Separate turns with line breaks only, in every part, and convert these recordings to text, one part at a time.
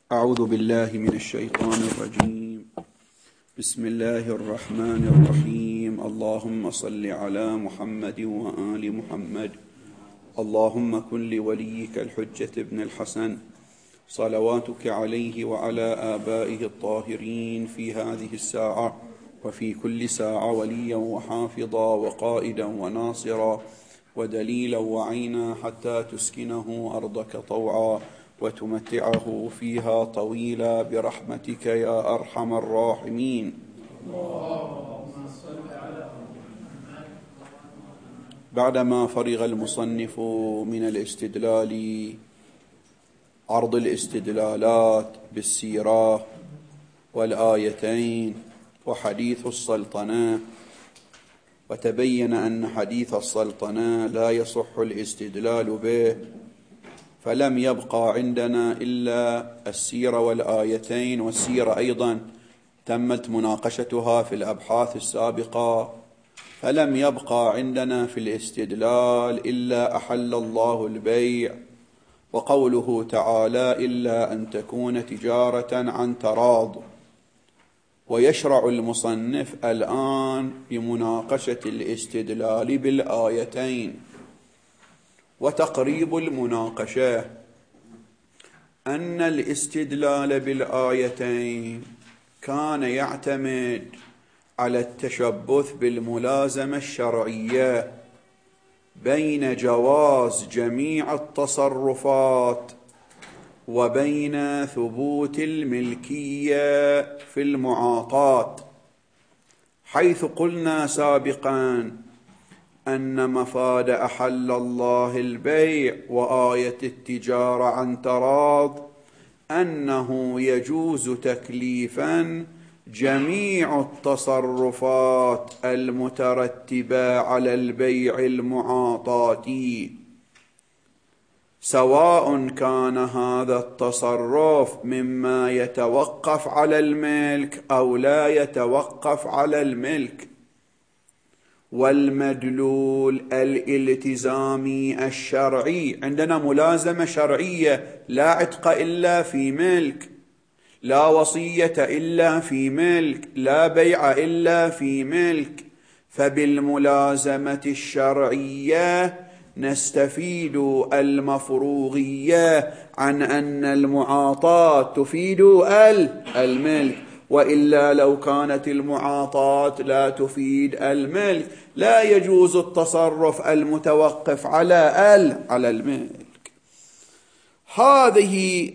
أعوذ بالله من الشيطان الرجيم. بسم الله الرحمن الرحيم. اللهم صل على محمد وآل محمد. اللهم كن لوليك الحجة ابن الحسن صلواتك عليه وعلى آبائه الطاهرين في هذه الساعة وفي كل ساعة وليا وحافظا وقائدا وناصرا ودليلا وعينا حتى تسكنه أرضك طوعا وتمتعه فيها طويلا برحمتك يا أرحم الراحمين. بعدما فرغ المصنف من الاستدلال عرض الاستدلالات بالسيرة والآيتين وحديث السلطنة، وتبين أن حديث السلطنة لا يصح الاستدلال به، فلم يبقى عندنا إلا السيرة والآيتين، والسيرة أيضا تمت مناقشتها في الأبحاث السابقة، فلم يبقى عندنا في الاستدلال إلا أحل الله البيع وقوله تعالى إلا أن تكون تجارة عن تراض. ويشرع المصنف الآن بمناقشة الاستدلال بالآيتين. وتقريب المناقشة أن الاستدلال بالآيتين كان يعتمد على التشبث بالملازمة الشرعية بين جواز جميع التصرفات وبين ثبوت الملكية في المعاطاة، حيث قلنا سابقا أن مفاد أحل الله البيع وآية التجارة عن تراض أنه يجوز تكليفا جميع التصرفات المترتبة على البيع المعاطاتي، سواء كان هذا التصرف مما يتوقف على الملك أو لا يتوقف على الملك. والمدلول الالتزامي الشرعي، عندنا ملازمة شرعية، لا عتق إلا في ملك، لا وصية إلا في ملك، لا بيع إلا في ملك. فبالملازمة الشرعية نستفيد المفروغية عن أن المعاطاة تفيد الملك، وإلا لو كانت المعاطاة لا تفيد الملك لا يجوز التصرف المتوقف على الملك. هذه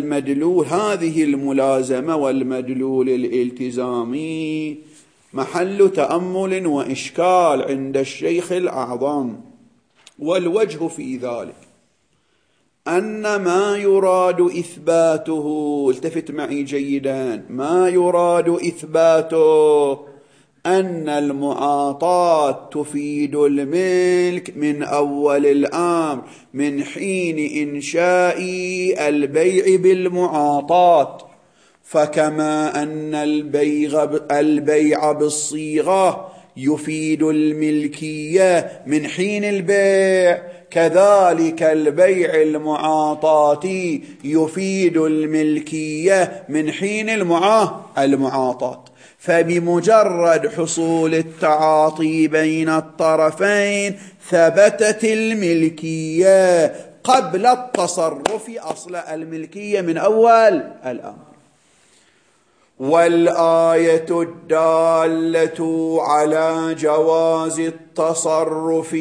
الملازمة والمدلول الالتزامي محل تأمل وإشكال عند الشيخ الأعظم. والوجه في ذلك أن ما يراد إثباته، التفت معي جيدا، ما يراد إثباته أن المعاطاة تفيد الملك من أول الأمر، من حين إنشاء البيع بالمعاطاة. فكما أن البيع بالصيغة يفيد الملكية من حين البيع، كذلك البيع المعاطاتي يفيد الملكية من حين المعاطاة. فبمجرد حصول التعاطي بين الطرفين ثبتت الملكية قبل التصرف، أصل الملكية من أول الأمر. والآية الدالة على جواز التصرف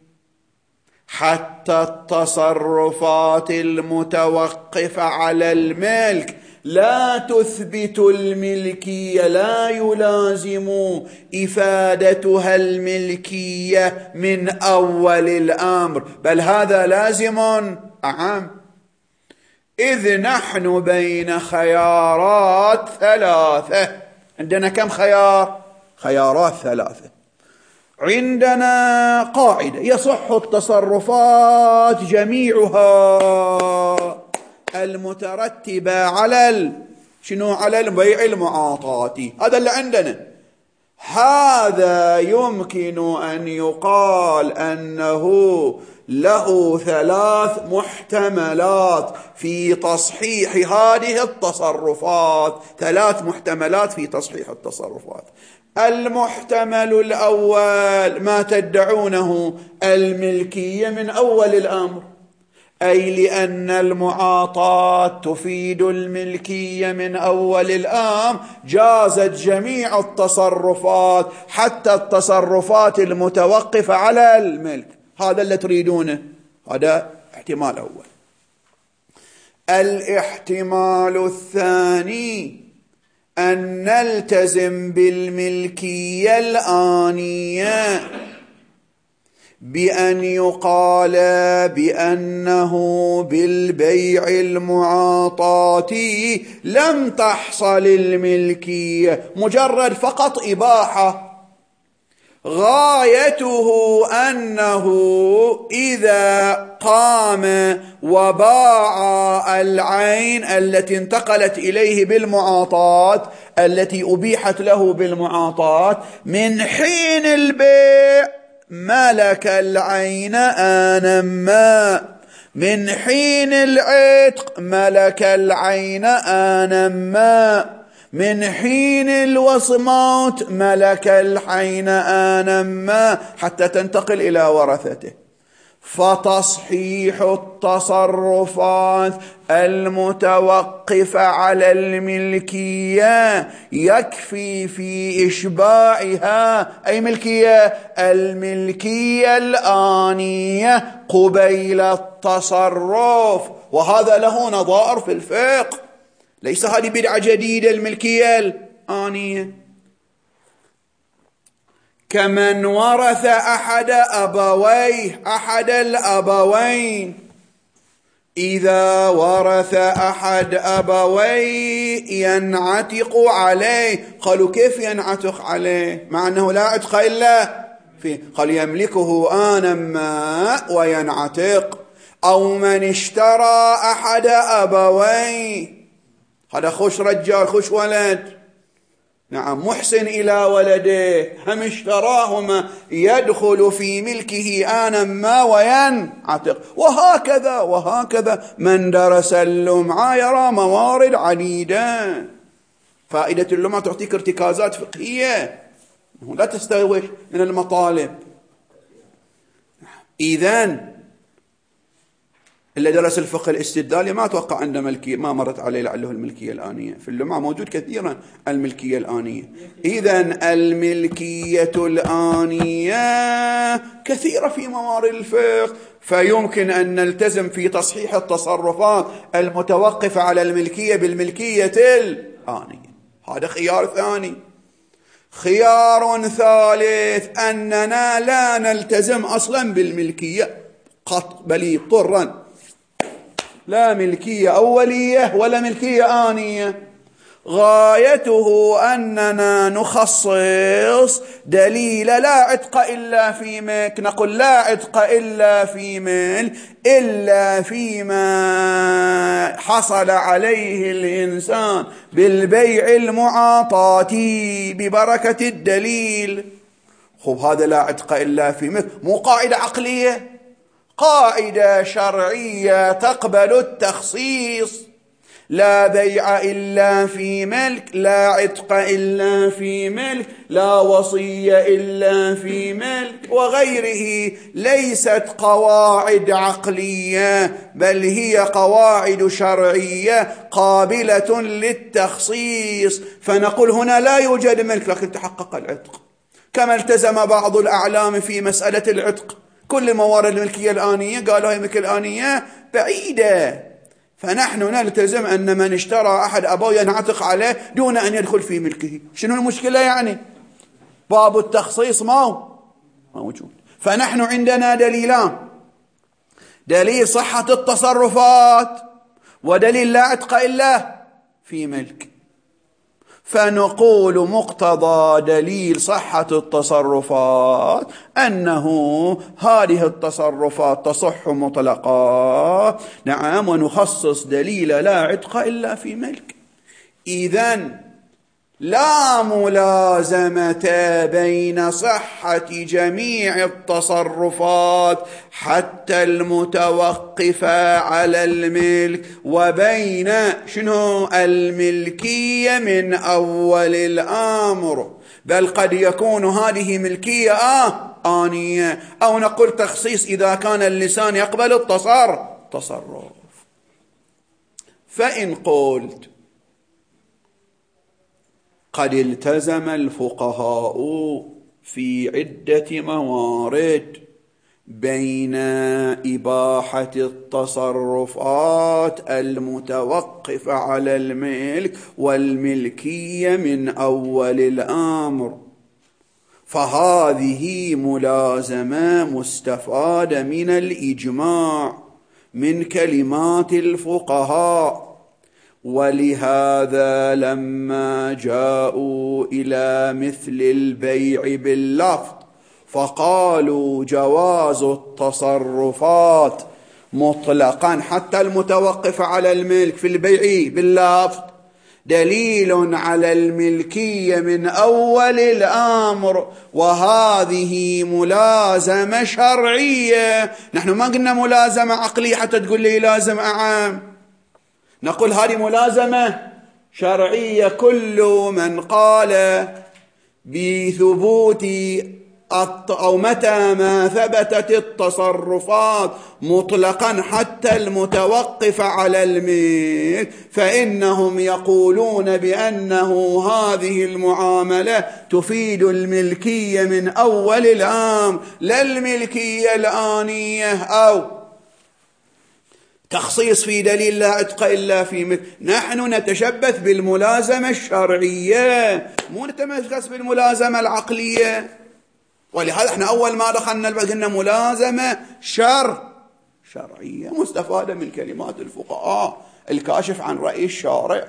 حتى التصرفات المتوقفة على الملك لا تثبت الملكية، لا يلازم إفادتها الملكية من أول الأمر، بل هذا لازم أعم. إذ نحن بين خيارات ثلاثة. عندنا كم خيار؟ خيارات ثلاثة. عندنا قاعدة: يصح التصرفات جميعها المترتبة على على البيع المعاطاتي. هذا اللي عندنا. هذا يمكن أن يقال أنه له 3 محتملات في تصحيح هذه التصرفات. 3 محتملات في تصحيح التصرفات. المحتمل الأول ما تدعونه الملكية من أول الأمر، أي لأن المعاطاة تفيد الملكية من أول الأمر، جازت جميع التصرفات حتى التصرفات المتوقفة على الملك. هذا اللي تريدونه، هذا احتمال أول. الاحتمال الثاني أن نلتزم بالملكية الآنية بأن يقال بأنه بالبيع المعاطاتي لم تحصل الملكية، مجرد فقط إباحة. غايته أنه إذا قام وباع العين التي انتقلت إليه بالمعاطاة، التي أبيحت له بالمعاطاة، من حين البيع ملك العين آنا ما، من حين العتق ملك العين آنا ما، من حين الوصمات ملك العين آنا ما، حتى تنتقل إلى ورثته. فتصحيح التصرفات المتوقفة على الملكية يكفي في إشباعها أي ملكية، الملكية الآنية قبيل التصرف. وهذا له نظائر في الفقه، ليس هذه بدعة جديدة الملكية الآنية. كمن ورث أحد الأبوين، إذا ورث أحد أبويه ينعتق عليه. قالوا كيف ينعتق عليه مع أنه لا عتق إلا فيه؟ قال يملكه آنا ما وينعتق. أو من اشترى أحد أبويه، هذا خوش رجال خوش ولد، نعم، محسن إلى ولده، هم اشتراهما، يدخل في ملكه آنا ما وينعتق. وهكذا من درس اللمعة يرى موارد عديدة. فائدة اللمعة تعطيك ارتكازات فقهية، لا تستوحش من المطالب. إذن اللي درس الفقه الاستدلالي ما أتوقع عنده ملكية، ما مرت عليه لعله الملكية الآنية. في اللمعة موجود كثيرا الملكية الآنية. إذن الملكية الآنية كثيرة في موارد الفقه، فيمكن أن نلتزم في تصحيح التصرفات المتوقفة على الملكية بالملكية الآنية. هذا خيار ثاني. خيار ثالث أننا لا نلتزم أصلا بالملكية قط، بل اضطرا لا ملكية أولية ولا ملكية آنية. غايته أننا نخصص دليل لا عتق إلا في ملك، نقول لا عتق إلا في ملك إلا فيما حصل عليه الإنسان بالبيع المعاطاتي ببركة الدليل. خب هذا لا عتق إلا في ملك مو قاعدة عقلية، قاعدة شرعية تقبل التخصيص. لا بيع إلا في ملك، لا عتق إلا في ملك، لا وصية إلا في ملك وغيره. ليست قواعد عقلية، بل هي قواعد شرعية قابلة للتخصيص. فنقول هنا لا يوجد ملك لكن تحقق العتق، كما التزم بعض الأعلام في مسألة العتق. كل موارد الملكية الآنية قالوا هي الملكية الآنية بعيدة، فنحن نلتزم أن من اشترى أحد أبوه ينعتق عليه دون أن يدخل في ملكه. شنو المشكلة يعني؟ باب التخصيص ما موجود. فنحن عندنا دليلان: دليل صحة التصرفات ودليل لا عتق إلا في ملك. فنقول مقتضى دليل صحة التصرفات أنه هذه التصرفات تصح مطلقا، نعم، ونخصص دليل لا عتق إلا في ملك. إذن لا ملازمة بين صحة جميع التصرفات حتى المتوقفة على الملك وبين شنو الملكية من أول الأمر، بل قد يكون هذه ملكية آنية، أو نقول تخصيص إذا كان اللسان يقبل التصرف. فإن قلت قد التزم الفقهاء في عدة موارد بين إباحة التصرفات المتوقفة على الملك والملكية من أول الأمر، فهذه ملازمة مستفادة من الإجماع من كلمات الفقهاء. ولهذا لما جاءوا إلى مثل البيع باللفظ فقالوا جواز التصرفات مطلقا حتى المتوقف على الملك في البيع باللفظ دليل على الملكية من أول الأمر، وهذه ملازمة شرعية. نحن ما قلنا ملازمة عقلية حتى تقول لي لازم أعام، نقول هذه ملازمة شرعية. كل من قال بثبوت أو متى ما ثبتت التصرفات مطلقا حتى المتوقف على الملك فإنهم يقولون بأنه هذه المعاملة تفيد الملكية من أول الأمر، لا الملكية الآنية أو تخصيص في دليل لا عتق إلا في مثل. نحن نتشبث بالملازمة الشرعية، مو نتمسك بالملازمة العقلية. ولهذا احنا أول ما دخلنا قلنا ملازمة شرعية مستفادة من كلمات الفقهاء الكاشف عن رأي الشارع.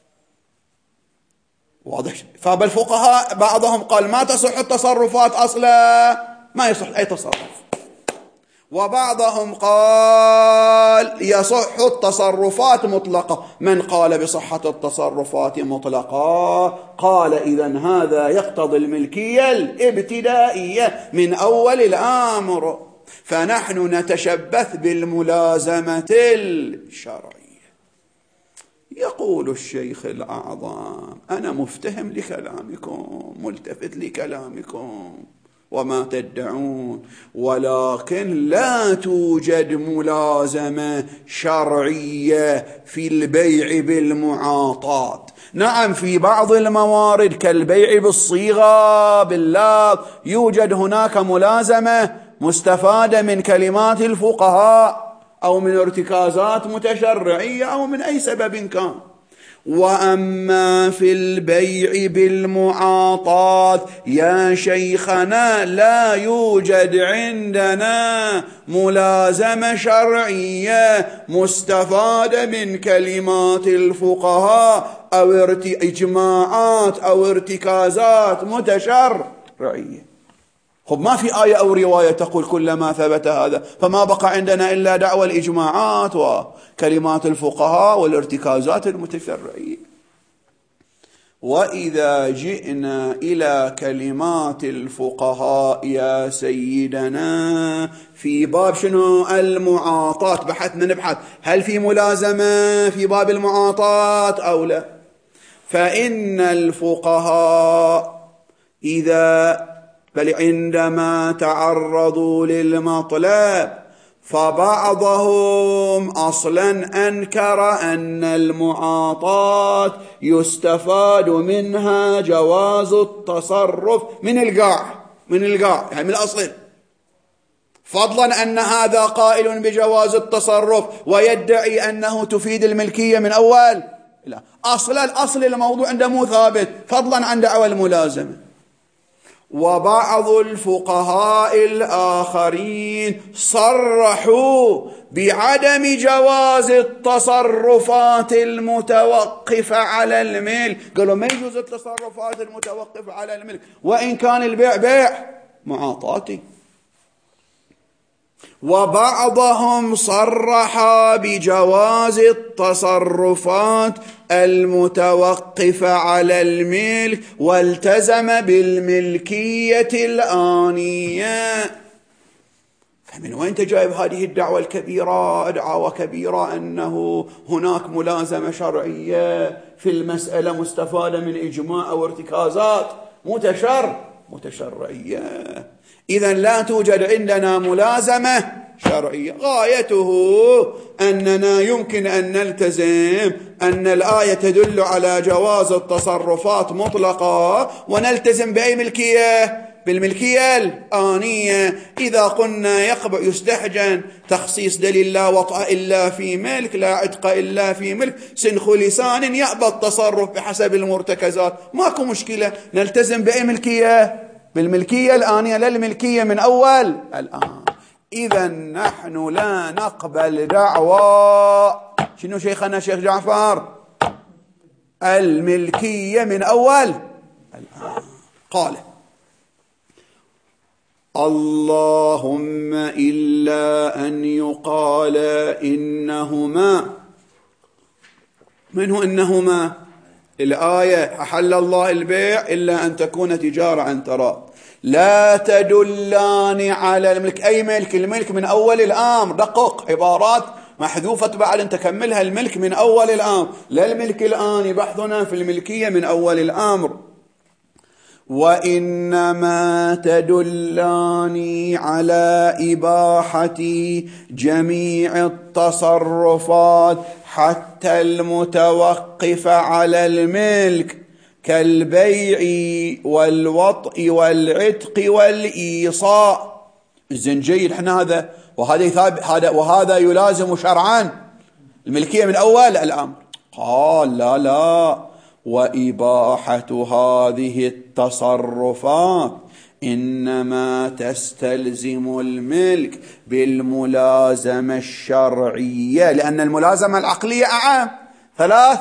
واضح؟ فبالفقهاء بعضهم قال ما تصح التصرفات أصلا، ما يصح أي تصرف، وبعضهم قال يصح التصرفات مطلقة. من قال بصحة التصرفات مطلقة قال إذن هذا يقتضي الملكية الابتدائية من أول الأمر. فنحن نتشبث بالملازمة الشرعية. يقول الشيخ الأعظم أنا مفتهم لكلامكم ملتفت لكلامكم وما تدعون، ولكن لا توجد ملازمة شرعية في البيع بالمعاطات. نعم في بعض الموارد كالبيع بالصيغة باللفظ يوجد هناك ملازمة مستفادة من كلمات الفقهاء أو من ارتكازات متشرعية أو من أي سبب كان. وأما في البيع بالمعاطات يا شيخنا لا يوجد عندنا ملازمة شرعية مستفادة من كلمات الفقهاء أو إجماعات أو ارتكازات متشرعية. خب ما في آية أو رواية تقول كلما ثبت هذا، فما بقى عندنا إلا دعوى الإجماعات وكلمات الفقهاء والارتكازات المتشرعية. وإذا جئنا إلى كلمات الفقهاء يا سيدنا في باب شنو؟ المعاطات. بحثنا نبحث هل في ملازمة في باب المعاطات أو لا. فإن الفقهاء بل عندما تعرضوا للمطلب فبعضهم أصلا أنكر أن المعاطات يستفاد منها جواز التصرف من القاع يعني من الأصل، فضلا أن هذا قائل بجواز التصرف ويدعي أنه تفيد الملكية من أول لا. الأصل الموضوع عنده مو ثابت فضلا عن دعوى الملازمة. وبعض الفقهاء الآخرين صرحوا بعدم جواز التصرفات المتوقفة على الملك، قالوا ما يجوز التصرفات المتوقفة على الملك وإن كان البيع بيع معاطاتي. وبعضهم صرح بجواز التصرفات المتوقفة على الملك والتزم بالملكية الآنية. فمن وين جايب هذه الدعوة الكبيرة؟ دعوة كبيرة أنه هناك ملازمة شرعية في المسألة مستفادة من إجماع أو ارتكازات متشرعية. إذن لا توجد عندنا ملازمة شرعية. غايته أننا يمكن أن نلتزم أن الآية تدل على جواز التصرفات مطلقة ونلتزم بأي ملكية؟ بالملكية الآنية. إذا قلنا يستحجن تخصيص دليل لا وطأ إلا في ملك، لا عتق إلا في ملك، سنخ لسان يأبى التصرف بحسب المرتكزات، ماكو مشكلة، نلتزم بأي ملكية؟ بالملكية الآنية، لا الملكية من أول الآن. إذا نحن لا نقبل دعوى شنو شيخنا شيخ جعفر؟ الملكية من أول الآن. قال اللهم إلا أن يقال إنهما. من هو إنهما؟ الآية أحل الله البيع إلا أن تكون تجارة عن تراض، لا تدلان على الملك. أي ملك؟ الملك من أول الأمر. دقق، عبارات محذوفة بعد أن تكملها. الملك من أول الأمر، لا الملك الآن. بحثنا في الملكية من أول الأمر. وإنما تدلان على إباحة جميع التصرفات حتى المتوقف على الملك كالبيع والوطء والعتق والإيصاء. إذن جيد، احنا هذا وهذا يلازم شرعا الملكية من أول الأمر. قال لا، وإباحة هذه التصرفات إنما تستلزم الملك بالملازمة الشرعية، لأن الملازمة العقلية أعم. 3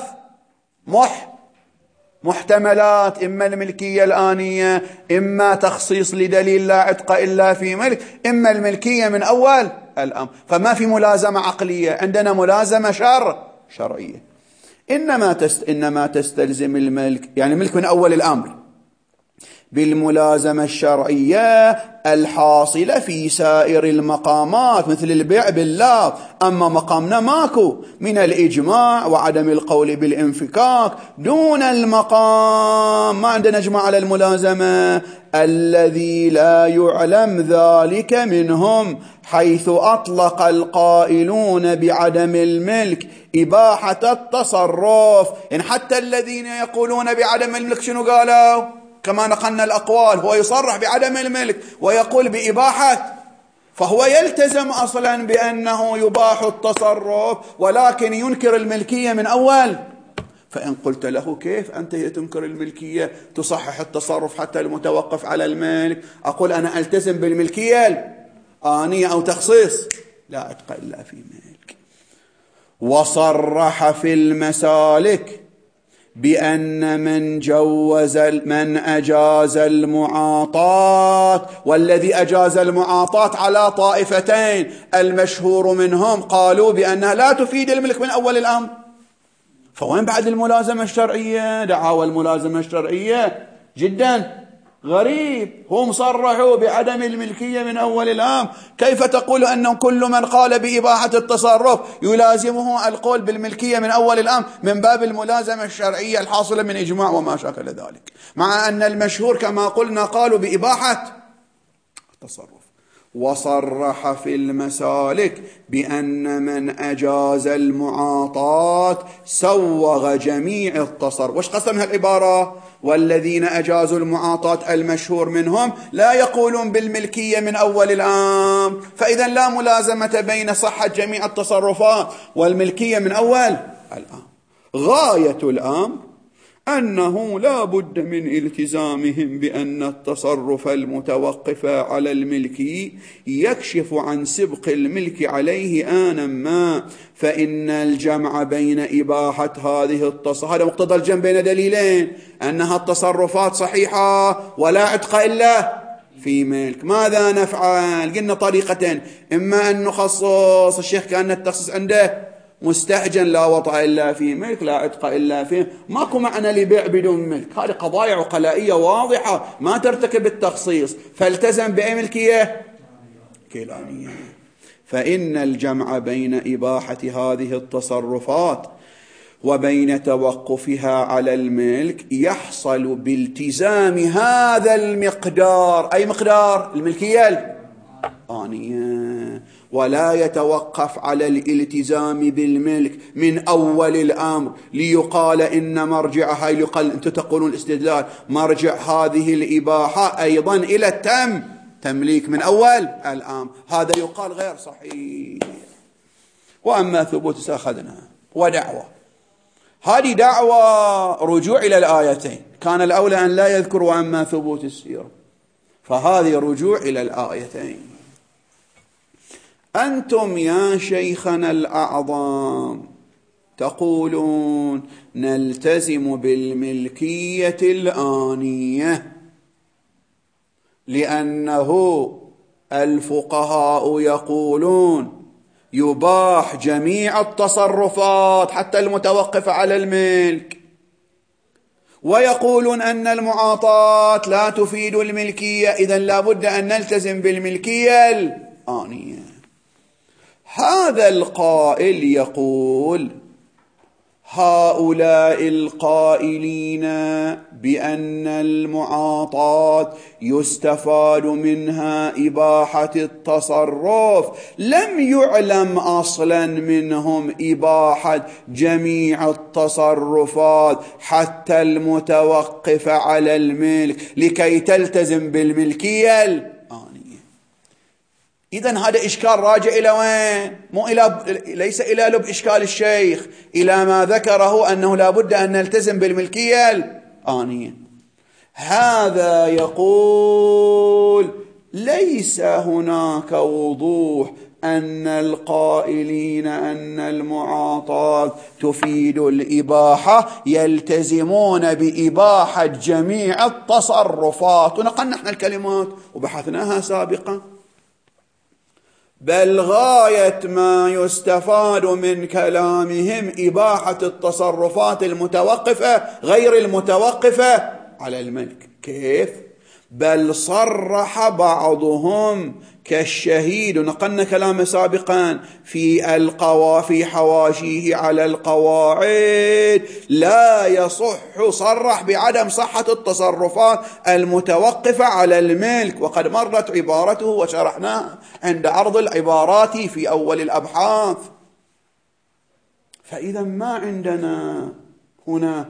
محتملات: إما الملكية الآنية، إما تخصيص لدليل لا عتق إلا في ملك، إما الملكية من أول الأمر. فما في ملازمة عقلية، عندنا ملازمة شرعية. إنما تستلزم الملك، يعني ملك من أول الأمر، بالملازمة الشرعية الحاصلة في سائر المقامات مثل البيع بالله. أما مقامنا ماكو من الإجماع وعدم القول بالانفكاك دون المقام، ما عندنا إجماع على الملازمة الذي لا يعلم ذلك منهم، حيث أطلق القائلون بعدم الملك إباحة التصرف. يعني حتى الذين يقولون بعدم الملك شنو قالوا؟ كما نقلنا الأقوال، هو يصرح بعدم الملك ويقول بإباحة، فهو يلتزم أصلا بأنه يباح التصرف ولكن ينكر الملكية من أول. فإن قلت له كيف أنت تنكر الملكية تصحح التصرف حتى المتوقف على الملك؟ أقول أنا ألتزم بالملكية الآنية أو تخصيص لا عتق إلا في ملك. وصرح في المسالك بأن من أجاز المعاطاة، والذي أجاز المعاطاة على طائفتين، المشهور منهم قالوا بأنها لا تفيد الملك من أول الأمر. فوين بعد الملازمة الشرعية؟ دعاوى الملازمة الشرعية جدا غريب. هم صرحوا بعدم الملكية من أول الأمر، كيف تقول أن كل من قال بإباحة التصرف يلازمه القول بالملكية من أول الأمر من باب الملازمة الشرعية الحاصلة من إجماع وما شاكل ذلك، مع أن المشهور كما قلنا قالوا بإباحة التصرف. وصرح في المسالك بأن من أجاز المعاطاة سوغ جميع التصرف. وش قسم هالعبارة؟ والذين أجازوا المعاطاة المشهور منهم لا يقولون بالملكية من أول الأمر، فإذا لا ملازمة بين صحة جميع التصرفات والملكية من أول الأمر. غاية الأمر أنه لا بد من التزامهم بأن التصرف المتوقف على الملك يكشف عن سبق الملك عليه آنا ما، فإن الجمع بين إباحة هذه التصرفات، هذا مقتضى الجمع بين دليلين، أنها التصرفات صحيحة ولا عتق إلا في ملك. ماذا نفعل؟ قلنا طريقتين: إما أن نخصص، الشيخ كان التخصيص عنده مستهجن، لا وطأ إلا في ملك، لا عتق إلا في، ماكو معنى لبيع بدون ملك. هذه قضايا عقلائية واضحة ما ترتكب التخصيص، فالتزم بأي ملكية؟ كيلانية. فإن الجمع بين إباحة هذه التصرفات وبين توقفها على الملك يحصل بالتزام هذا المقدار. أي مقدار؟ الملكية الآنية. ولا يتوقف على الالتزام بالملك من أول الأمر ليقال إن مرجعها، يقال أنتم تقولون الاستدلال مرجع هذه الإباحة أيضا إلى تمليك من أول الأمر، هذا يقال غير صحيح. وأما ثبوت أخذنا ودعوة، هذه دعوة رجوع إلى الآيتين، كان الأولى أن لا يذكر وأما ثبوت السيرة، فهذه رجوع إلى الآيتين. أنتم يا شيخنا الأعظم تقولون نلتزم بالملكية الآنية لأنه الفقهاء يقولون يباح جميع التصرفات حتى المتوقفة على الملك، ويقولون أن المعاطاة لا تفيد الملكية، إذن لا بد أن نلتزم بالملكية الآنية. هذا القائل يقول هؤلاء القائلين بأن المعاطاة يستفاد منها إباحة التصرف لم يعلم أصلا منهم إباحة جميع التصرفات حتى المتوقف على الملك لكي تلتزم بالملكية الآنية. إذن هذا إشكال راجع إلى وين؟ ليس إلى لب إشكال الشيخ، إلى ما ذكره أنه لا بد أن نلتزم بالملكية الآنية. هذا يقول ليس هناك وضوح أن القائلين أن المعاطاة تفيد الإباحة يلتزمون بإباحة جميع التصرفات، ونقلنا احنا الكلمات وبحثناها سابقا. بل غاية ما يستفاد من كلامهم إباحة التصرفات المتوقفة غير المتوقفة على الملك. كيف؟ بل صرح بعضهم كالشهيد، نقلنا كلام سابقا في حواشيه على القواعد، لا يصح، صرح بعدم صحة التصرفات المتوقفة على الملك، وقد مرت عبارته وشرحناها عند عرض العبارات في أول الأبحاث. فإذا ما عندنا هنا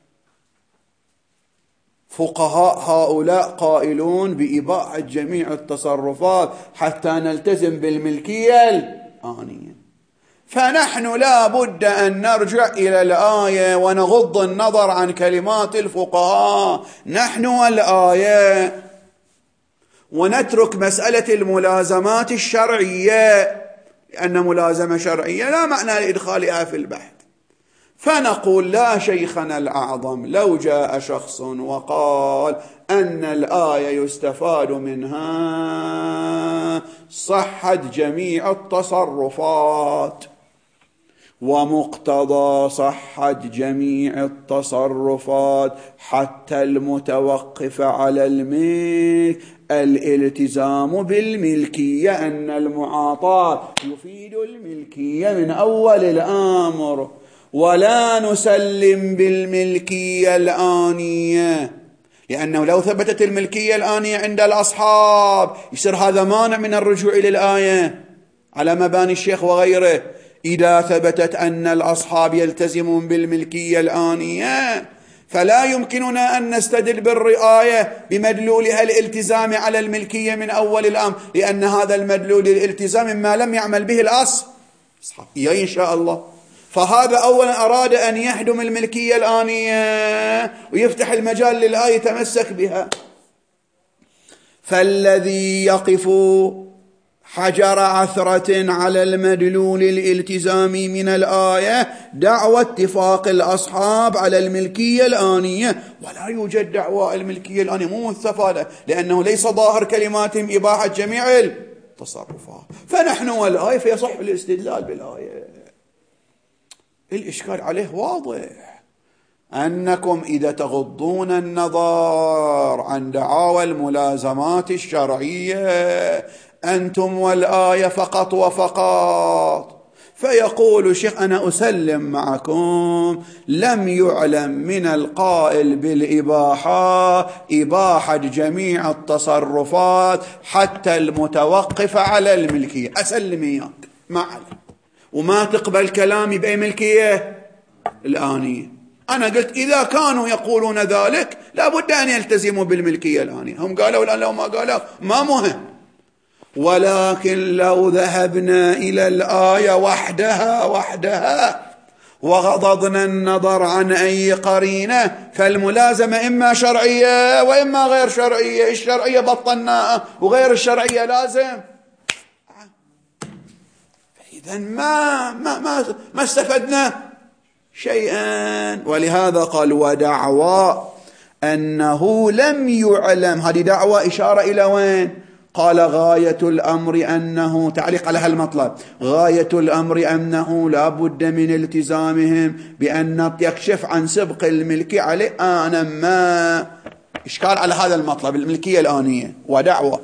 فقهاء هؤلاء قائلون بإباحة جميع التصرفات حتى نلتزم بالملكية الآنية، فنحن لا بد أن نرجع إلى الآية ونغض النظر عن كلمات الفقهاء نحن والآية، ونترك مسألة الملازمات الشرعية، لأن ملازمة شرعية لا معنى لإدخالها في البحث. فنقول لا شيخنا الأعظم لو جاء شخص وقال أن الآية يستفاد منها صحة جميع التصرفات، ومقتضى صحة جميع التصرفات حتى المتوقف على الملك الالتزام بالملكية، أن المعاطاة يفيد الملكية من أول الأمر، ولا نسلم بالملكية الآنية، لأنه لو ثبتت الملكية الآنية عند الأصحاب يصير هذا مانع من الرجوع إلى الآية على مباني الشيخ وغيره. إذا ثبتت أن الأصحاب يلتزمون بالملكية الآنية فلا يمكننا أن نستدل بالرآية بمدلولها الالتزام على الملكية من أول الأمر، لأن هذا المدلول الالتزام ما لم يعمل به الأصل إن شاء الله. فهذا أولا أراد أن يهدم الملكية الآنية ويفتح المجال للآية يتمسك بها. فالذي يقف حجر عثرة على المدلول الالتزامي من الآية دعوى اتفاق الأصحاب على الملكية الآنية، ولا يوجد دعوى الملكية الآنية مو مستفادة، لأنه ليس ظاهر كلماتهم إباحة جميع التصرفات. فنحن والآية فيصح الاستدلال بالآية. الإشكال عليه واضح، أنكم إذا تغضون النظر عن دعاوى الملازمات الشرعية أنتم والآية فقط وفقط. فيقول الشيخ أنا أسلم معكم لم يعلم من القائل بالإباحة إباحة جميع التصرفات حتى المتوقف على الملكية، أسلم إياك معي، وما تقبل كلامي بأي ملكية الآنية. أنا قلت إذا كانوا يقولون ذلك لابد أن يلتزموا بالملكية الآنية، هم قالوا الآن لو ما قالوا ما مهم. ولكن لو ذهبنا إلى الآية وحدها وغضضنا النظر عن أي قرينة، فالملازمة إما شرعية وإما غير شرعية. الشرعية بطلناها وغير الشرعية لازم. إذن ما استفدنا شيئا. ولهذا قال ودعوى أنه لم يعلم، هذه دعوى إشارة إلى وين؟ قال غاية الأمر أنه، تعليق على هالمطلب، غاية الأمر أنه لا بد من التزامهم بأن يكشف عن سبق الملك عليه. أنا ما إشكال على هذا المطلب الملكية الآنية. ودعوى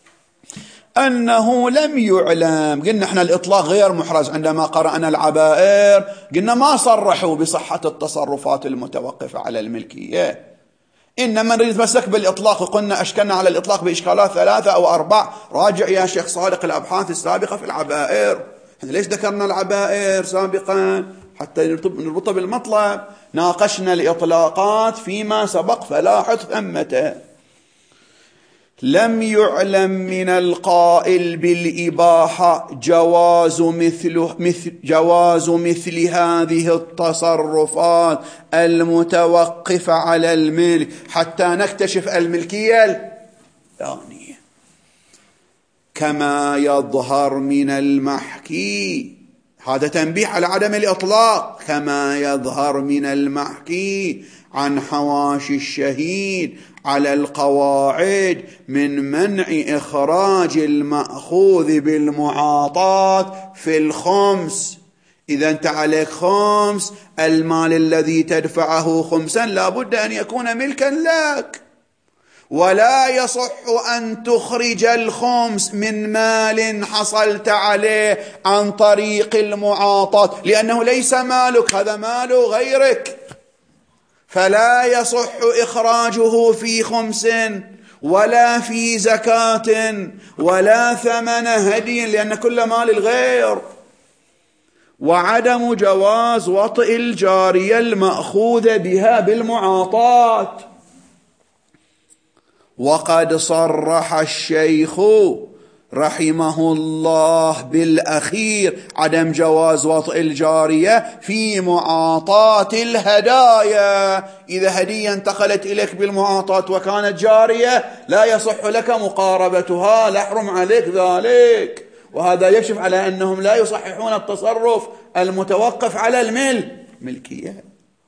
أنه لم يعلم، قلنا احنا الإطلاق غير محرز عندما قرأنا العبائر، قلنا ما صرحوا بصحة التصرفات المتوقفة على الملكية، إنما نريد نتمسك بالإطلاق. وقلنا أشكلنا على الإطلاق بإشكالات 3 أو 4. راجع يا شيخ صادق الأبحاث السابقة في العبائر. احنا ليش ذكرنا العبائر سابقا؟ حتى نربطها بالمطلب. ناقشنا الإطلاقات فيما سبق فلاحظ ثمته. لم يعلم من القائل بالإباحة جواز مثل هذه التصرفات المتوقفة على الملك حتى نكتشف الملكية الآنية، كما يظهر من المحكي. هذا تنبيه على عدم الإطلاق. كما يظهر من المحكي عن حواشي الشهيد على القواعد من منع إخراج المأخوذ بالمعاطاة في الخمس. إذا أنت عليك خمس، المال الذي تدفعه خمسا لابد أن يكون ملكا لك، ولا يصح أن تخرج الخمس من مال حصلت عليه عن طريق المعاطاة، لأنه ليس مالك، هذا مال غيرك، فلا يصح إخراجه في خمس ولا في زكاة ولا ثمن هدي، لأن كل مال الغير. وعدم جواز وطئ الجارية المأخوذ بها بالمعاطاة. وقد صرح الشيخ رحمه الله بالأخير عدم جواز وطئ الجارية في معاطاة الهدايا. إذا هدية انتقلت إليك بالمعاطاة وكانت جارية لا يصح لك مقاربتها، لا يحرم عليك ذلك. وهذا يكشف على أنهم لا يصححون التصرف المتوقف على الملكية.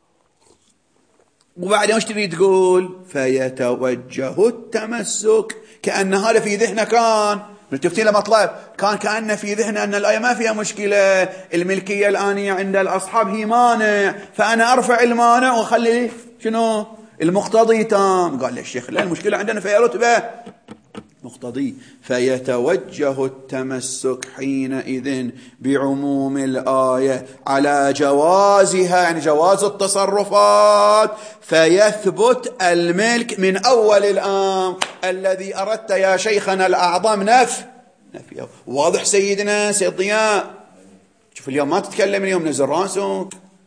وبعدين ايش تريد تقول؟ فيتوجه التمسك، كأن هذا في ذهنه كان تفتيل مطلب، كأن في ذهنه أن الآية ما فيها مشكلة، الملكية الآنية عند الأصحاب هي مانع، فأنا أرفع المانع وخلي شنو المقتضي تام. قال الشيخ لا، المشكلة عندنا في رتبة مقتضي. فيتوجه التمسك حينئذ بعموم الآية على جوازها، يعني جواز التصرفات، فيثبت الملك من أول الأمر الذي أردت يا شيخنا الأعظم نفيه. واضح سيدنا سيد ضياء؟ شوف اليوم ما تتكلم، اليوم نزل راسك،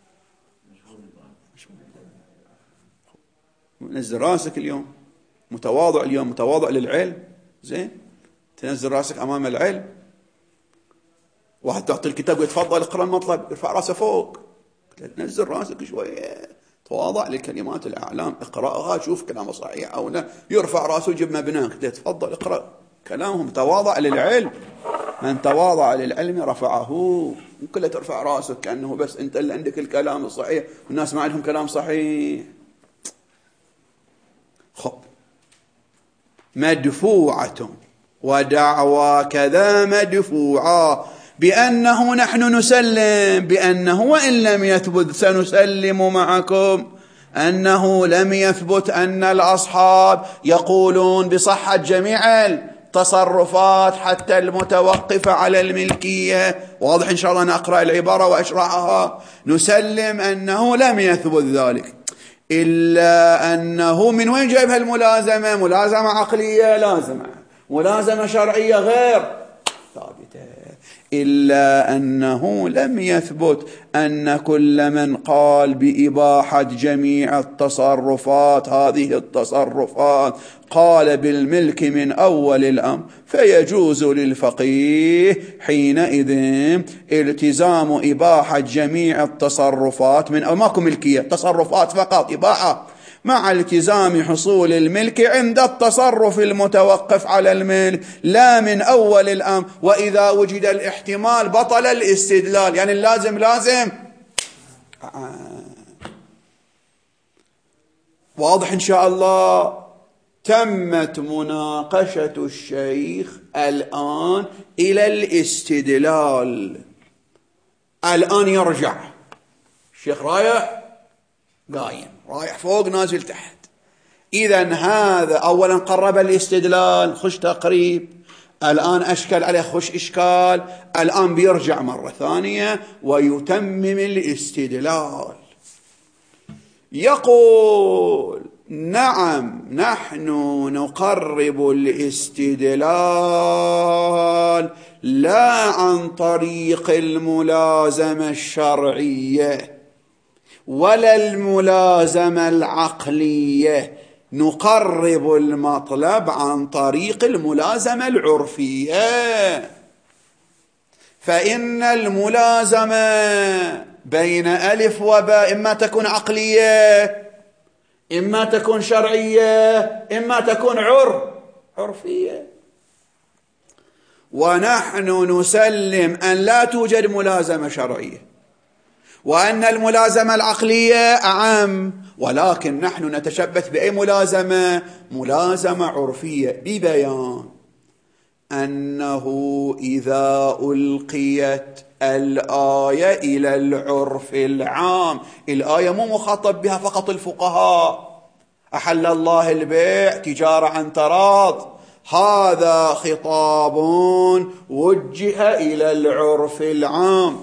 نزل راسك اليوم، متواضع اليوم، متواضع للعلم، زين، تنزل راسك أمام العلم. واحد تعطي الكتاب ويتفضل اقرأ المطلب، يرفع راسه فوق، نزل راسك شوية، تواضع للكلمات الأعلام، اقرأها شوف كلامه صحيح أو لا، يرفع راسه يجيب مبناك، تفضل اقرأ. كلامهم تواضع للعلم. من تواضع للعلم رفعه. كله ترفع راسك كأنه بس أنت اللي عندك الكلام الصحيح والناس ما عندهم كلام صحيح. خب، مدفوعة ودعوى كذا مدفوعة بأنه نحن نسلم بأنه وإن لم يثبت سنسلم معكم أنه لم يثبت أن الأصحاب يقولون بصحة جميع التصرفات حتى المتوقفة على الملكية. واضح إن شاء الله، أنا أقرأ العبارة وأشرحها. نسلم أنه لم يثبت ذلك، إلا أنه من وين جايبها الملازمة؟ ملازمة عقلية لازمة، ملازمة شرعية غير ثابتة. إلا أنه لم يثبت أن كل من قال بإباحة جميع التصرفات، هذه التصرفات، قال بالملك من أول الأمر، فيجوز للفقيه حينئذ التزام إباحة جميع التصرفات من ماكو ملكية، تصرفات فقط إباحة، مع التزام حصول الملك عند التصرف المتوقف على الملك لا من أول الأمر. وإذا وجد الاحتمال بطل الاستدلال، يعني اللازم لازم. واضح إن شاء الله. تمت مناقشة الشيخ الآن إلى الاستدلال. الآن يرجع الشيخ رايح قايم، رايح فوق نازل تحت. إذن هذا أولا قرب الاستدلال، خش تقريب، الآن أشكل عليه خش إشكال، الآن بيرجع مرة ثانية ويتمم الاستدلال. يقول: نعم، نحن نقرب الاستدلال لا عن طريق الملازمة الشرعية ولا الملازمة العقلية، نقرب المطلب عن طريق الملازمة العرفية. فإن الملازمة بين ألف وباء إما تكون عقلية، إما تكون شرعية، إما تكون عرفية. ونحن نسلم أن لا توجد ملازمة شرعية، وأن الملازمة العقلية أعم، ولكن نحن نتشبث بأي ملازمة؟ ملازمة عرفية، ببيان أنه إذا ألقيت الآية إلى العرف العام، الآية مو مخاطب بها فقط الفقهاء، أحل الله البيع تجارة عن تراض، هذا خطاب وجه إلى العرف العام.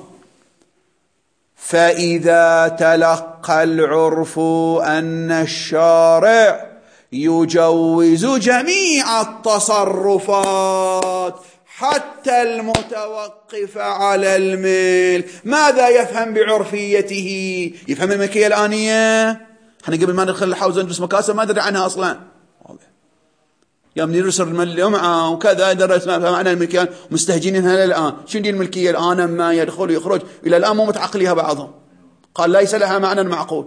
فإذا تلقى العرف أن الشارع يجوز جميع التصرفات حتى المتوقف على الملك، ماذا يفهم بعرفيته؟ يفهم الملكية الآنية. احنا قبل ما ندخل الحوزة ندرس مكاسب ما ندري عنها أصلا، يوم ندرس الجمعة وكذا درس معنى الملكية، مستهجنينها الآن. شنو دي الملكية الآن؟ ما يدخل ويخرج إلى الآن مو متعقليها بعضهم، قال ليس لها معنى معقول.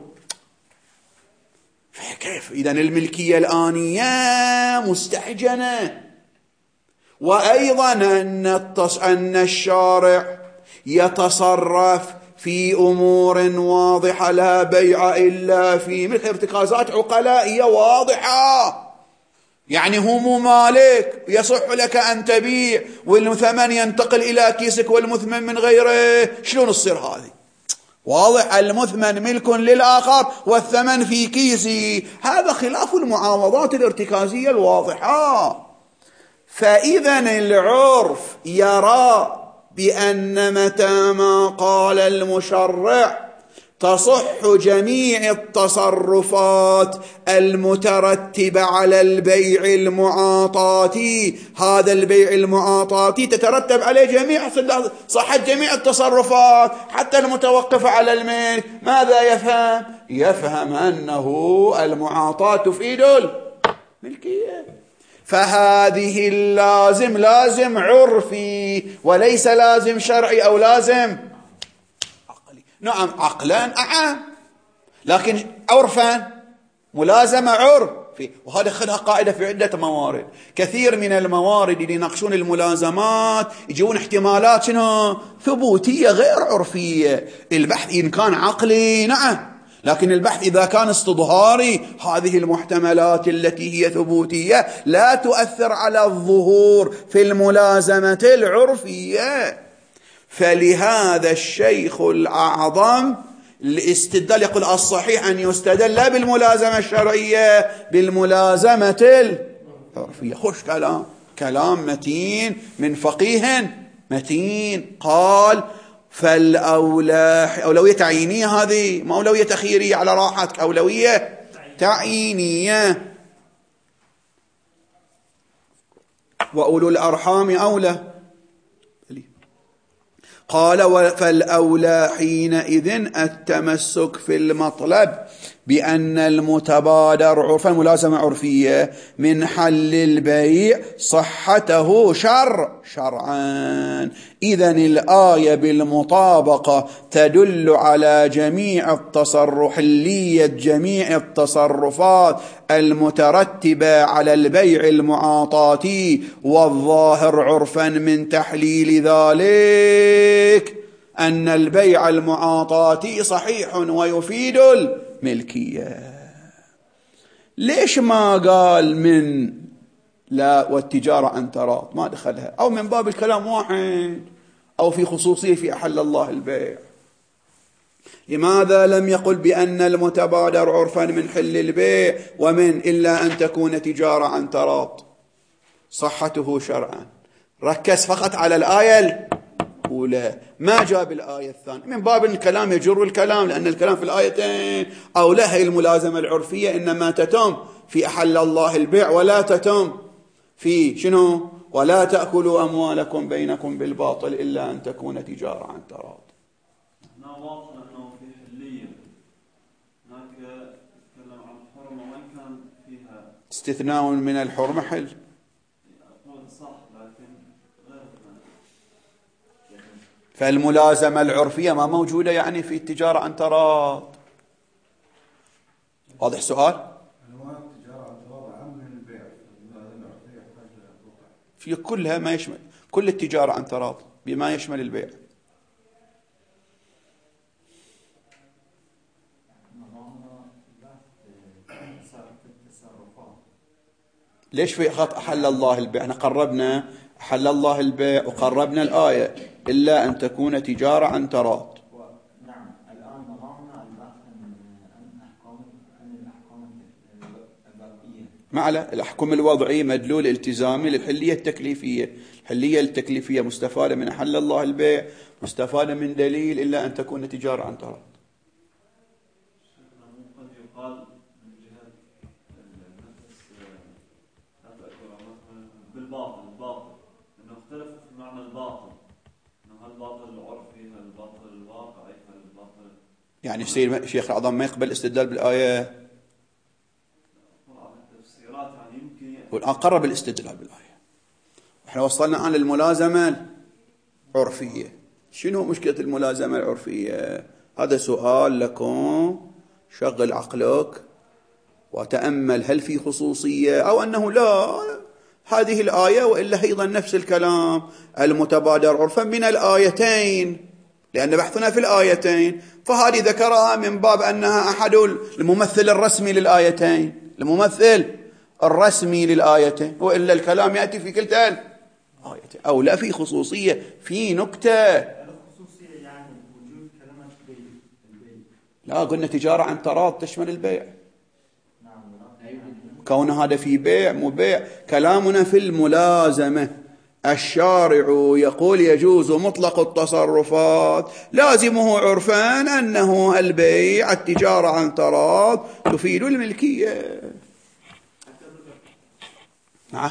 كيف إذن الملكية الآنية مستحجنة؟ وأيضا أن الشارع يتصرف في أمور واضحة لا بيع إلا في مثل ارتكازات عقلائية واضحة، يعني هو مو مالك يصح لك أن تبيع والثمن ينتقل إلى كيسك والمثمن من غيره. شلون تصير هذه؟ واضح، المثمن ملك للآخر والثمن في كيسي، هذا خلاف المعاوضات الارتكازية الواضحة. فإذا العرف يرى بأن متى ما قال المشرع تصح جميع التصرفات المترتبة على البيع المعاطاتي، هذا البيع المعاطاتي تترتب عليه جميع صحة جميع التصرفات حتى المتوقفة على الملك، ماذا يفهم؟ يفهم أنه المعاطاة تفيد الملكية. فهذه اللازم لازم عرفي وليس لازم شرعي أو لازم عقلي. نعم عقلا أعام، لكن عرفا ملازمة وهذا خلها قاعدة في عدة موارد. كثير من الموارد اللي يناقشون الملازمات يجون احتمالات شنو؟ ثبوتية غير عرفية. البحث إن كان عقلي نعم، لكن البحث إذا كان استظهاري هذه المحتملات التي هي ثبوتية لا تؤثر على الظهور في الملازمة العرفية. فلهذا الشيخ الأعظم الاستدلال يقول الصحيح أن يستدل لا بالملازمة الشرعية بالملازمة العرفية. خوش كلام متين من فقيه متين. قال أولوية تعيينية، هذه ما أولوية تخييرية على راحتك، أولوية تعيينية. وأولو الأرحام أولى. قال فالأولى حينئذ التمسك في المطلب بأن المتبادر عرفا ملازمة عرفية من حل البيع صحته شرعا. إذن الآية بالمطابقة تدل على حلية جميع التصرفات المترتبة على البيع المعاطاتي، والظاهر عرفا من تحليل ذلك أن البيع المعاطاتي صحيح ويفيد الملكية. ليش ما قال من لا والتجارة عن تراض؟ ما دخلها، أو من باب الكلام واحد، أو في خصوصية في أحل الله البيع. لماذا لم يقل بأن المتبادر عرفا من حل البيع ومن إلا أن تكون تجارة عن تراض صحته شرعا؟ ركز فقط على الآية الأولى، ما جاب الآية الثانية، من باب الكلام يجر الكلام، لأن الكلام في الآيتين أو لا. هي الملازمة العرفية إنما تتم في أحل الله البيع، ولا تتم في شنو؟ ولا تأكلوا أموالكم بينكم بالباطل إلا أن تكون تجارة عن تراض.
هنا واضح أنه في حلية، هناك يتكلم عن حرمة وإن كان فيها
استثناء من الحرمة حل.
صح، لكن غير
فالملازمة العرفية ما موجودة يعني في التجارة عن تراض. واضح السؤال؟ في كلها ما يشمل كل التجارة عن تراض بما يشمل البيع. ليش في خط أحل الله البيع؟ احنا قربنا أحل الله البيع وقربنا الآية إلا أن تكون تجارة عن تراض.
نعم، الآن نظامنا البحث عن الأحكام الوضعية.
معنا الأحكام الوضعية مدلول التزامي للحلية التكليفية. الحلية التكليفية مستفادة من أحل الله البيع، مستفادة من دليل إلا أن تكون تجارة عن تراض.
قد يقال من جهة بالباطل أنه اختلفوا في معنى الباطل، أنه هل الباطل العرفي، هل الباطل الواقعي، هل الباطل
يعني يصير شيخ العظام ما يقبل استدلال بالآية؟
التفسيرات يعني يمكن
والآن قرب الاستدلال بالآية. احنا وصلنا الآن للملازمة العرفية. شنو مشكلة الملازمة العرفية؟ هذا سؤال لكم، شغل عقلك وتأمل هل في خصوصية أو أنه لا هذه الآية وإلا أيضا نفس الكلام المتبادر عرفا من الآيتين، لأن بحثنا في الآيتين، فهذه ذكرها من باب أنها أحد الممثل الرسمي للآيتين، الممثل الرسمي للآيتين، وإلا الكلام يأتي في كلتا الآيتين. أو لا في خصوصية، في نكتة.
الخصوصية يعني وجود كلمة البيع.
لا، قلنا تجارة عن تراض تشمل البيع. كون هذا في بيع مو بيع. كلامنا في الملازمة، الشارع يقول يجوز مطلق التصرفات، لازمه عرفا أنه البيع التجارة عن تراض تفيد الملكية. نعم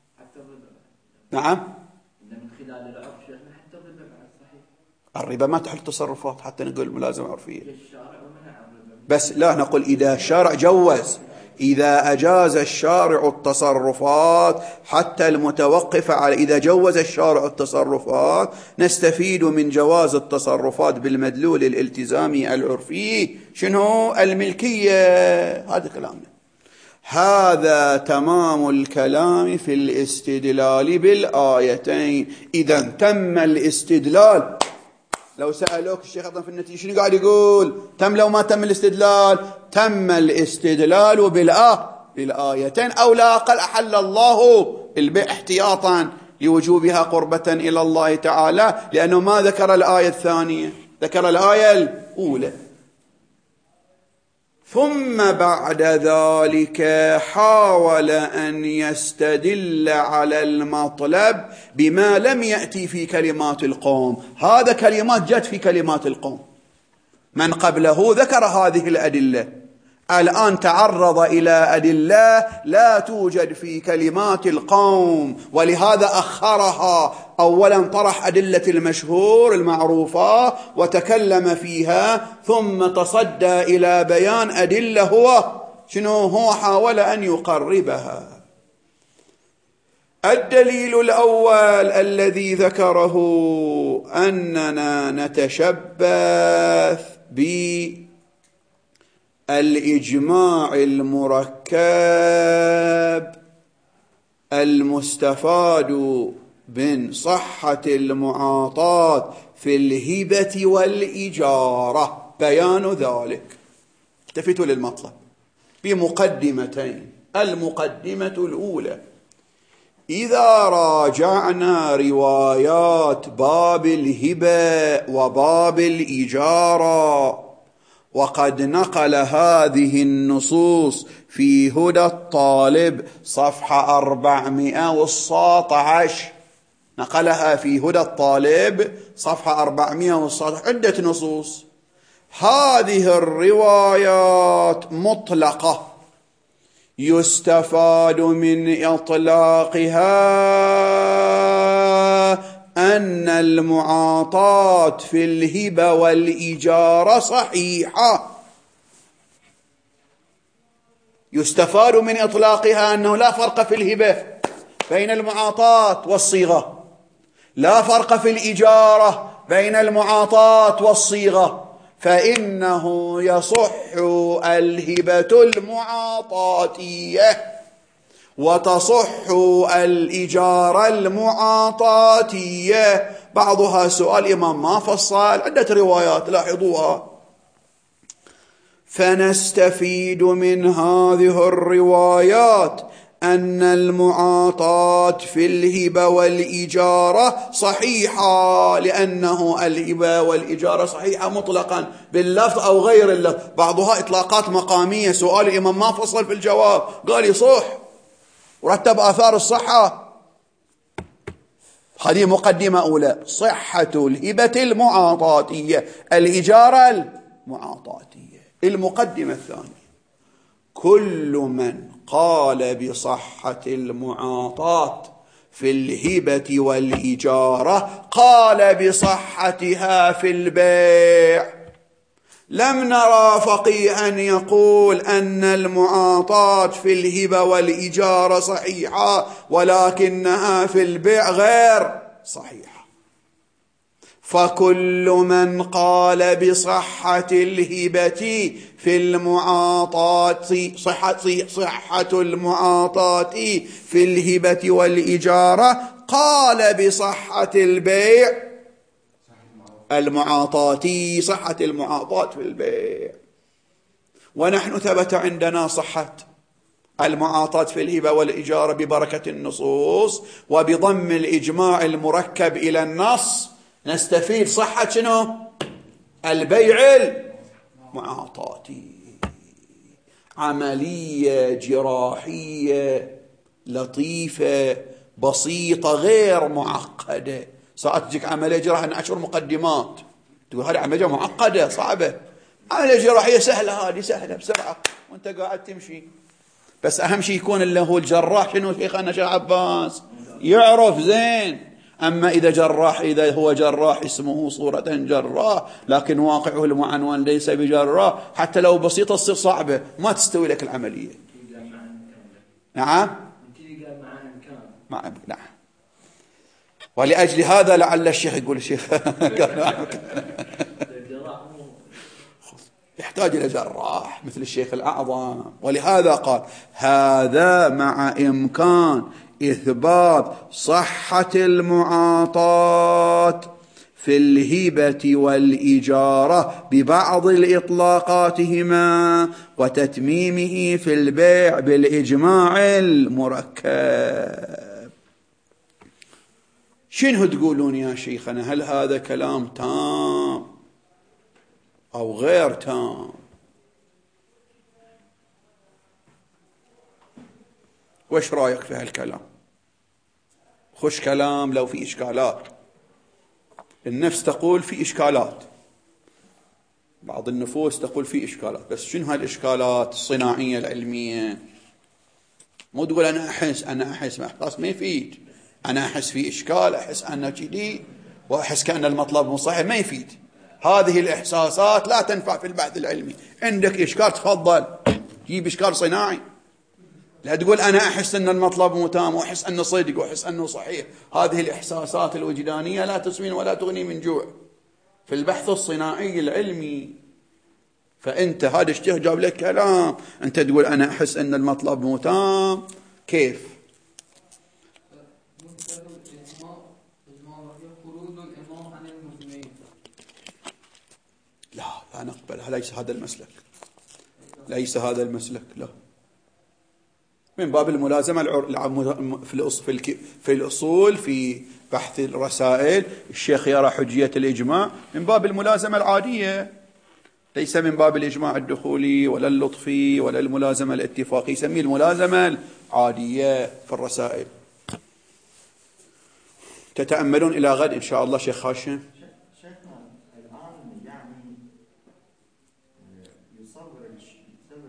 نعم.
من خلال العرف شيخنا حتى الربا بعد صحيح.
الربا ما تحل تصرفات حتى نقول ملازمة عرفية. بس لا، نقول إذا الشارع جوز، إذا أجاز الشارع التصرفات حتى المتوقف على، إذا جوز الشارع التصرفات نستفيد من جواز التصرفات بالمدلول الالتزامي العرفي شنو؟ الملكية. هذا كلامنا. هذا تمام الكلام في الاستدلال بالآيتين. إذا تم الاستدلال. لو سألوك الشيخ أيضا في النتيجة شنو قاعد يقول؟ تم لو ما تم الاستدلال؟ تم الاستدلال بالآيتين، أو لا أقل أحل الله البيع احتياطا لوجوبها قربة إلى الله تعالى، لأنه ما ذكر الآية الثانية، ذكر الآية الأولى. ثم بعد ذلك حاول أن يستدل على المطلب بما لم يأتي في كلمات القوم. هذا كلمات جت في كلمات القوم، من قبله ذكر هذه الأدلة، الآن تعرض إلى أدلة لا توجد في كلمات القوم، ولهذا أخرها. أولا طرح أدلة المشهور المعروفة وتكلم فيها، ثم تصدى إلى بيان أدلة هو حاول أن يقربها. الدليل الأول الذي ذكره أننا نتشبث بالإجماع المركب المستفاد من صحة المعاطاة في الهبة والإجارة. بيان ذلك، التفتوا للمطلب بمقدمتين. المقدمة الأولى: إذا راجعنا روايات باب الهبة وباب الإجارة، وقد نقل هذه النصوص في هدى الطالب صفحة 419، نقلها في هدى الطالب صفحة 419، عدة نصوص. هذه الروايات مطلقة، يستفاد من إطلاقها أن المعاطاة في الهبة والإجارة صحيحة. يستفاد من إطلاقها أنه لا فرق في الهبة بين المعاطاة والصيغة، لا فرق في الإجارة بين المعاطاة والصيغة، فإنه يصح الهبة المعاطاتية وتصح الإجارة المعاطاتية. بعضها سؤال إمام ما فصل، عدة روايات لاحظوها. فنستفيد من هذه الروايات أن المعاطاة في الهبة والإجارة صحيحة، لأنه الهبة والإجارة صحيحة مطلقا باللفظ أو غير اللفظ. بعضها إطلاقات مقامية، سؤال الإمام ما فصل في الجواب، قال يصح ورتب آثار الصحة. هذه مقدمة أولى: صحة الهبة المعاطاتية، الإجارة المعاطاتية. المقدمة الثانية: كل من قال بصحة المعاطاة في الهبة والإجارة قال بصحتها في البيع. لم نرى فقيها يقول أن المعاطاة في الهبة والإجارة صحيحة ولكنها في البيع غير صحيحة. فكل من قال بصحة الهبة في المعاطاة صحة المعاطاة في الهبة والإجارة قال بصحة البيع المعاطاتي، صحة المعاطاة في البيع. ونحن ثبت عندنا صحة المعاطاة في الهبة والإجارة ببركة النصوص وبضم الإجماع المركب إلى النص. نستفيد صحة شنو؟ البيع المعاطاتي. عملية جراحية لطيفة بسيطة غير معقدة. ساعات تجيك عملية جراحية 10 مقدمات، تقول هذه عملية معقدة صعبة. عملية جراحية سهلة، هذه سهلة بسرعة وانت قاعد تمشي. بس أهم شيء يكون اللي هو الجراح شنو شيخنا شيخ عباس يعرف زين. أما إذا هو جراح اسمه صورة جراح لكن واقعه المعنون ليس بجراح، حتى لو بسيطة تصير صعبة، ما تستوي لك العملية. نعم نعم. ولأجل هذا لعل الشيخ يقول الشيخ يحتاج إلى جراح مثل الشيخ الأعظم. ولهذا قال هذا مع إمكان إثبات صحة المعاطاة في الهبة والإجارة ببعض الإطلاقاتهما وتتميمه في البيع بالإجماع المركب. شنو تقولون يا شيخنا؟ هل هذا كلام تام أو غير تام؟ وش رأيك في هالكلام؟ خش كلام لو في إشكالات. النفس تقول في إشكالات، بعض النفوس تقول في إشكالات، بس شنو هالإشكالات الصناعية العلمية؟ مو تقول أنا أحس ما إحساس ما يفيد. أنا أحس في إشكال، أحس أنه كذي، وأحس كأن المطلب مو صحيح، ما يفيد. هذه الإحساسات لا تنفع في البحث العلمي. عندك إشكال تفضل جيب إشكال صناعي. لا تقول أنا أحس أن المطلب مو تام وأحس أنه صدق وأحس أنه صحيح. هذه الإحساسات الوجدانية لا تسمن ولا تغني من جوع في البحث الصناعي العلمي. فأنت هذا الشيخ جاب لك كلام، أنت تقول أنا أحس أن المطلب مو تام. كيف؟ لا نقبلها، ليس هذا المسلك، ليس هذا المسلك، لا. من باب الملازمة في الأصول في بحث الرسائل الشيخ يرى حجية الإجماع من باب الملازمة العادية، ليس من باب الإجماع الدخولي ولا اللطفي ولا الملازمة الاتفاقي، يسميه الملازمة العادية في الرسائل. تتأملون إلى غد إن شاء الله شيخ هاشم.
شيخنا الآن يعني يصور الشيخ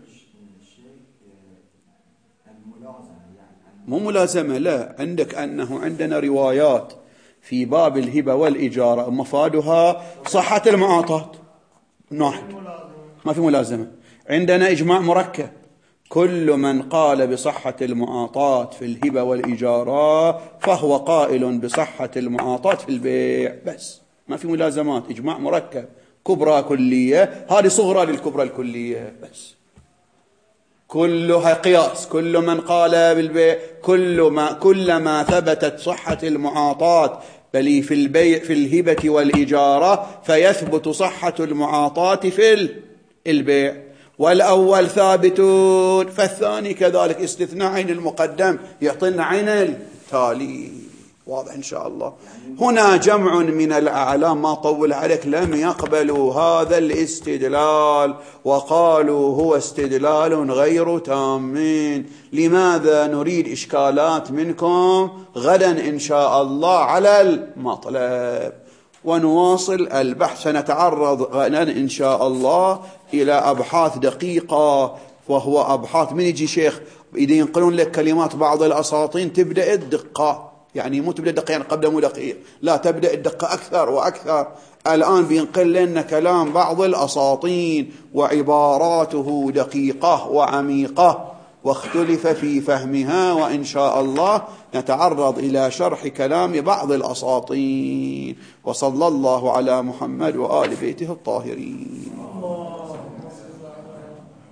الملازمة، يعني
مو ملازمة، لا. عندك أنه عندنا روايات في باب الهبة والإجارة مفادها صحة المعاطاة. واحد، ما في ملازمة. عندنا إجماع مركب، كل من قال بصحة المعاطاة في الهبة والإجارة فهو قائل بصحة المعاطاة في البيع، بس ما في ملازمات. إجماع مركب، كبرى كلية، هذه صغرى للكبرى الكلية، بس كلها قياس. كل من قال بالبيع، كلما ثبتت صحة المعاطاة بل في البيع في الهبة والإجارة فيثبت صحة المعاطاة في البيع. والأول ثابت فالثاني كذلك. استثناء عين المقدم يعطينا عين التالي. واضح إن شاء الله. هنا جمع من الأعلام، ما طول عليك، لم يقبلوا هذا الاستدلال وقالوا هو استدلال غير تام. لماذا؟ نريد إشكالات منكم غدا إن شاء الله على المطلب، ونواصل البحث. سنتعرض غدا إن شاء الله إلى أبحاث دقيقة، وهو أبحاث من يجي شيخ إذا ينقلون لك كلمات بعض الأساطين تبدأ الدقة، يعني مو تبدأ الدقة يعني قبل مو دقيق، لا، تبدأ الدقة أكثر وأكثر. الآن بينقل لنا كلام بعض الأساطين وعباراته دقيقة وعميقة واختلف في فهمها، وإن شاء الله نتعرض إلى شرح كلام بعض الأساطين. وصلى الله على محمد وآل بيته الطاهرين.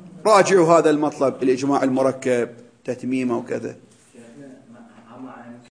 راجعوا هذا المطلب، الإجماع المركب، تتميمه وكذا.